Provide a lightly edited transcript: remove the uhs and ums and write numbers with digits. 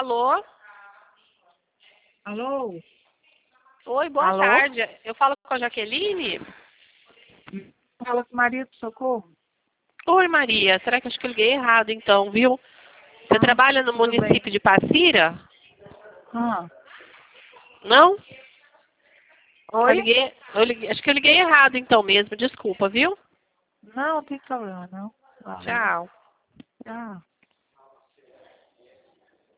Alô? Alô? Oi, boa Alô? tarde. Eu falo com a Jaqueline? Fala com Maria do Socorro. Oi, Maria. Será que eu acho que eu liguei errado, então, viu? Você trabalha no tudo município de Passira? Ah, Não? oi? Acho que eu liguei errado, então, mesmo. Desculpa, viu? Não, não tem problema, não. Valeu. Tchau. Tchau.